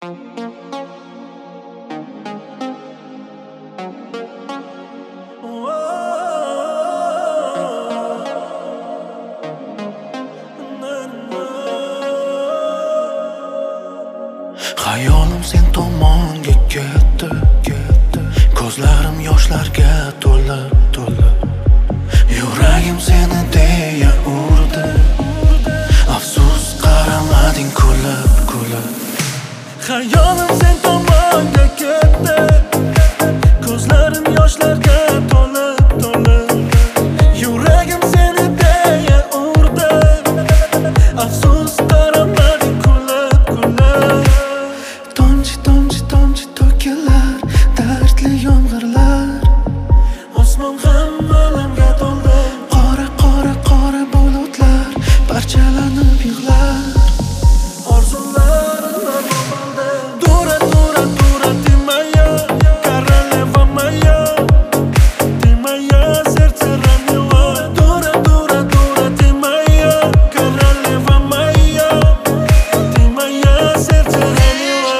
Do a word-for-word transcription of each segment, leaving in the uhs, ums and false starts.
Hayolim sen tomonga ketdi, ketdi. Ko'zlarim yoshlarga to'lib, to'lib. Yuragim seni deya urdi. Afsus qaramading kulib, kulib. Hayolim sen tomonga ketdi. Ko'zlarim yoshlarga to'lib, to'lib. Yuragim seni deya urdi. Afsus qaramading kulib, kulib. Tomchi, tomchi, tomchi to'kilar, dardli yomg'irlar. Osmon ham alamga to'ldi. Qora, qora, qora bulutlar parchalanib yig'lar. Orzularim bo'ldi. Dura, dura, dura timaya, королева моя. Timaya, сердце ранила. Dura, dura, dura timaya, королева моя. Timaya, сердце ранила.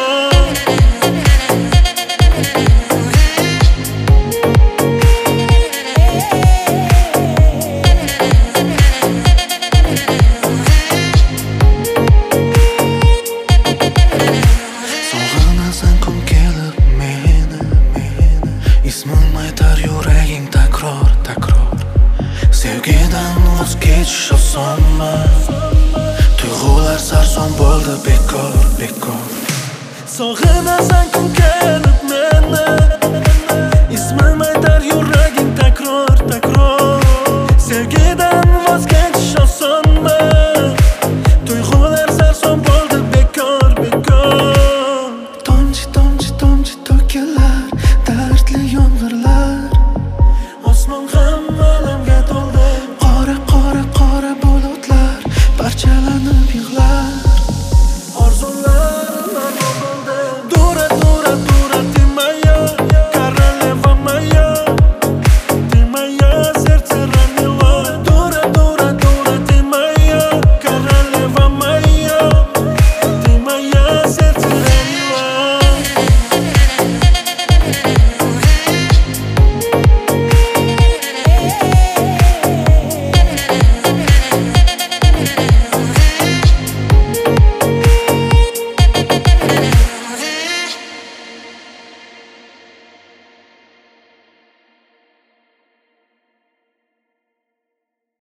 Sog'inasan kun kelib meni, meni. Ismim aytar yuraging takror, takror. Sevgidan voz kechish osonmi? Tuyg'ular sarson bo'ldi bekor, bekor. Sog'inasan kun kelib meni.